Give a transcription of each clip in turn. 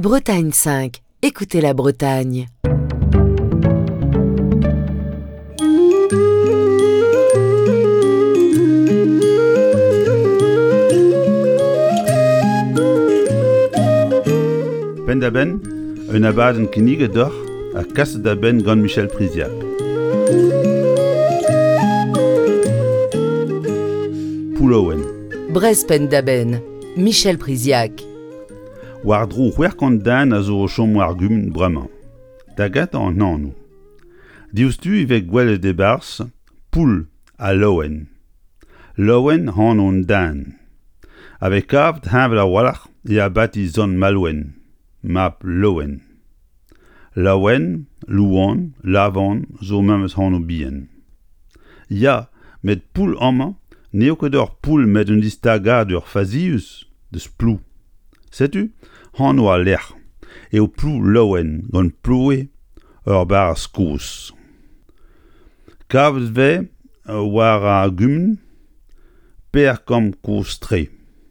Bretagne 5. Écoutez la Bretagne. Ben da ben, un abaden kinige d'or, a kasse da ben gant Michel Priziac. Poulowen. Brespen d'Aben, Michel Priziac. War dro c'hwerkant dan a zo o chom war gum bremañ. Da gat an nanou. Diouztu ivek gwell de bars, poul a lowen. Lowen han on dan. Avec kavt havel a walach e a bati zon malwen. Map lowen. Lawen, louan, lavan, zo memes han o bien. Ya, met poul amman, neo ket ur poul met un distaga ur fazius, de splou. Setu, han o a lec'h, e o plou lowen, gant ploue, ur bar skous. Kavet ve, war a gumn, per kom kous tre.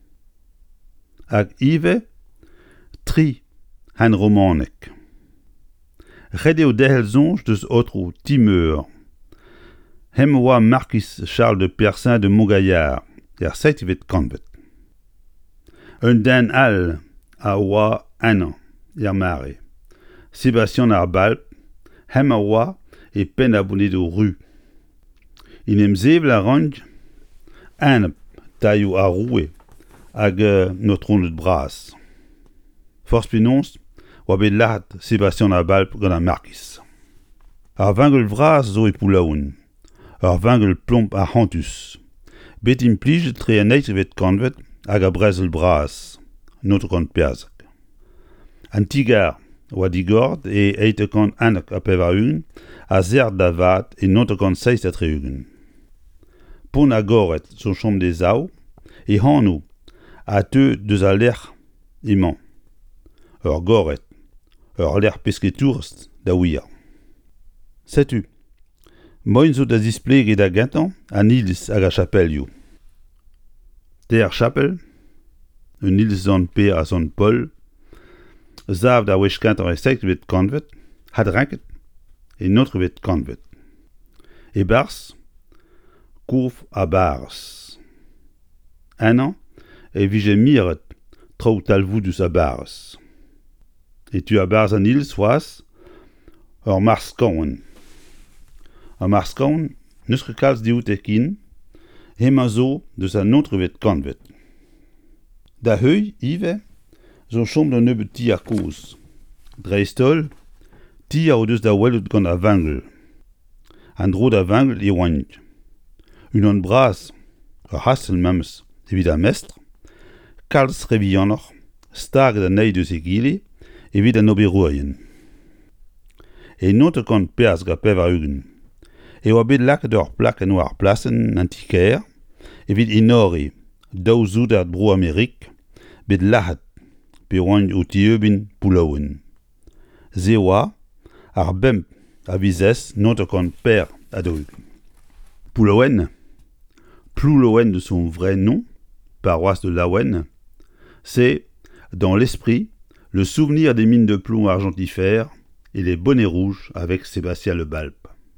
Hag ive, tri, han romanek. Rede o dehel zonj deus otro timeur. Hem oa Marquis Charles de Persin de Montgaillard, seit evet kanvet. Un den al a oa anan, mare. Sébastien ar balp, hem a oa e pen abonet o ru. Inem zevel a ranj, anep taio a roue, hag notron eut bras. Force pinons, oa bet lahat Sébastien ar balp gant a Marquis. Ar vingel vras zo e poulaoun. Ar vingel plomp a hantus. Bet implij tre a neit evet kanvet hag a brezel bras, not kant perzak. An tigar oa digord e eite kant anak a pev a ugen, a zerd da vat e not kant seist a tre ugen. Pon a goret son chom de zao, e hanou a teu deus a lec'h emañ. Ur goret, ur lec'h pesketourst da ouiar. Setu, moin zo da zispleget a gantan an iliz hag a chapel yo. Der chapel, un iliz zon pe a zon pol, zav da wech kantan e sekt vet kanvet, had ranket, e notre vet kanvet. E bars, kouf a bars. Anan, e vije miret, trao talvoudus a bars. Et tu a bars an iliz oas, ur marskaon. A marskaon, neus ket kalz diout ekin, hema zo deus an notre vet kanvet. Da heuy, ive, zo chom da nebeut ti ar koz. Dreistol, ti a o deus da welout gant a vangel. An dro da vangel e oant. Un an bras, ur hastel memes, evit a mestr, kalz revianoc'h, stag da neid eus e gile, evit an oberourien. E not kant perz ga pev a ugen. E oa bet laket ur plak an oar plasen antiker, evit enore, daou zout ar bro Amerik, bet lahat, pe oant o tieubin poulaouen. Ze oa, ar bemp a vizez not kant per a daou. Poulaouen, Ploulouen de son vrai nom, paroisse de Laouen, c'est, dans l'esprit, le souvenir des mines de plomb argentifères et les bonnets rouges avec Sébastien le Balp.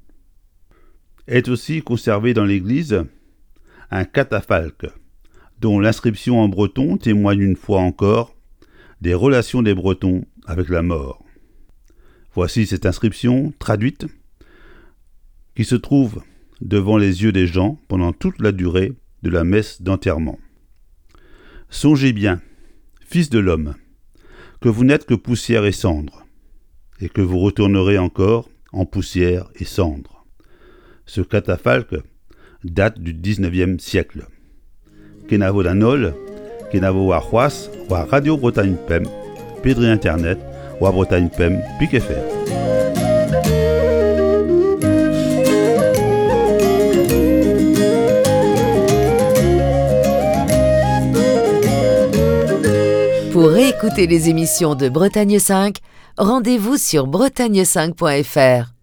Est aussi conservé dans l'église un catafalque, dont l'inscription en breton témoigne une fois encore des relations des Bretons avec la mort. Voici cette inscription traduite qui se trouve devant les yeux des gens pendant toute la durée de la messe d'enterrement. Songez bien, fils de l'homme, que vous n'êtes que poussière et cendre, et que vous retournerez encore en poussière et cendre. Ce catafalque date du 19e siècle. Kenavo danol, kenavo war c'hoaz, war Radio Bretagne Pem, pedri internet, war Bretagne Pem, pik.fr. Pour réécouter les émissions de Bretagne 5, rendez-vous sur bretagne5.fr.